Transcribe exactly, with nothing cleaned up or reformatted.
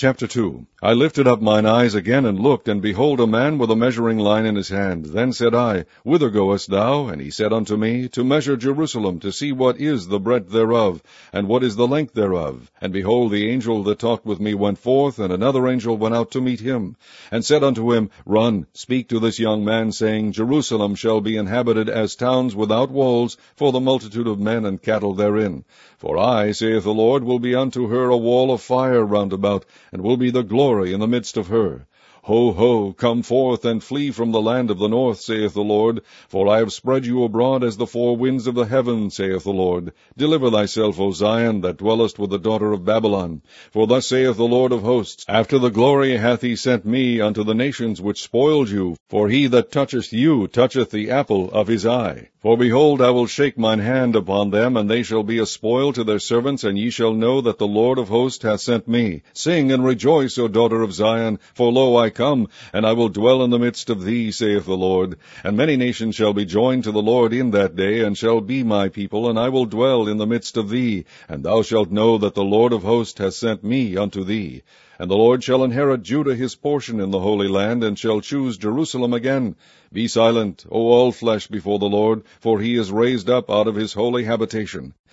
Chapter two. I lifted up mine eyes again, and looked, and behold a man with a measuring line in his hand. Then said I, Whither goest thou? And he said unto me, To measure Jerusalem, to see what is the breadth thereof, and what is the length thereof. And behold, the angel that talked with me went forth, and another angel went out to meet him, and said unto him, Run, speak to this young man, saying, Jerusalem shall be inhabited as towns without walls, for the multitude of men and cattle therein. For I, saith the Lord, will be unto her a wall of fire round about, and will be the glory in the midst of her. Ho, ho, come forth, and flee from the land of the north, saith the Lord, for I have spread you abroad as the four winds of the heaven, saith the Lord. Deliver thyself, O Zion, that dwellest with the daughter of Babylon. For thus saith the Lord of hosts, After the glory hath he sent me unto the nations which spoiled you, for he that toucheth you toucheth the apple of his eye. For behold, I will shake mine hand upon them, and they shall be a spoil to their servants, and ye shall know that the Lord of hosts hath sent me. Sing and rejoice, O daughter of Zion, for lo, I come, and I will dwell in the midst of thee, saith the Lord. And many nations shall be joined to the Lord in that day, and shall be my people, and I will dwell in the midst of thee. And thou shalt know that the Lord of hosts hath sent me unto thee. And the Lord shall inherit Judah his portion in the Holy Land, and shall choose Jerusalem again. Be silent, O all flesh, before the Lord, for he is raised up out of his holy habitation.